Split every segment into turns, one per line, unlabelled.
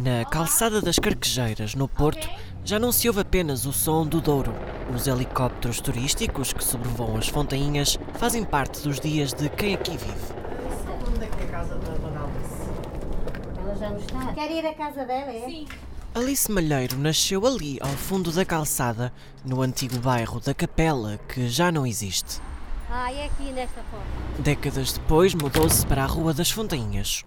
Na calçada das Carquejeiras, no Porto, já não se ouve apenas o som do Douro. Os helicópteros turísticos que sobrevoam as fontainhas fazem parte dos dias de quem aqui vive.
Onde é que é a casa da Dona Alice?
Ela já não está. Quer ir à casa dela, é?
Sim.
Alice Malheiro nasceu ali, ao fundo da calçada, no antigo bairro da Capela, que já não existe.
É aqui nesta forma.
Décadas depois, mudou-se para a Rua das Fontainhas.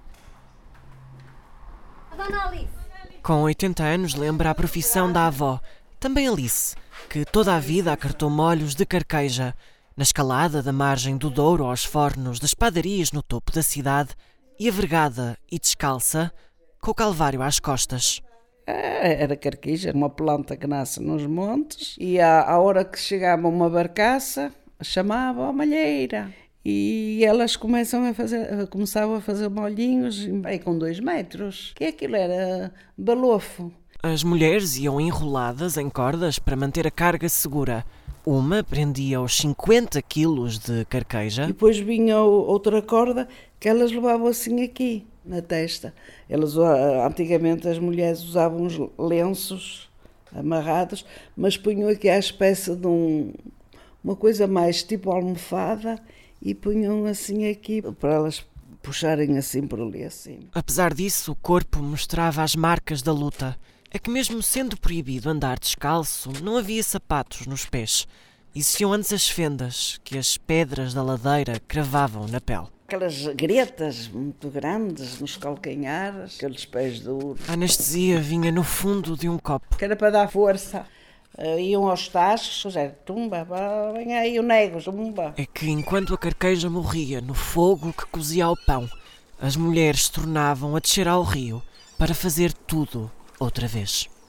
A Dona Alice.
Com 80 anos, lembra a profissão da avó, também Alice, que toda a vida acartou molhos de carqueja, na escalada da margem do Douro aos fornos das padarias no topo da cidade e avergada e descalça, com o Calvário às costas.
Era carqueja, uma planta que nasce nos montes, e à hora que chegava uma barcaça, chamava a malheira. E elas começavam a fazer molhinhos bem com 2 metros, que aquilo era balofo.
As mulheres iam enroladas em cordas para manter a carga segura. Uma prendia os 50 quilos de carqueja.
E depois vinha outra corda que elas levavam assim aqui, na testa. Antigamente as mulheres usavam uns lenços amarrados, mas punham aqui à espécie de uma coisa mais tipo almofada e punham assim aqui para elas puxarem assim por ali assim.
Apesar disso, o corpo mostrava as marcas da luta. É que mesmo sendo proibido andar descalço, não havia sapatos nos pés. Existiam antes as fendas que as pedras da ladeira cravavam na pele.
Aquelas gretas muito grandes nos calcanhares, aqueles pés duros.
A anestesia vinha no fundo de um copo.
Que era para dar força. Iam aos tachos, tumba, vem aí o nego, tumba.
É que enquanto a carqueja morria no fogo que cozia ao pão, as mulheres se tornavam a descer ao rio para fazer tudo outra vez.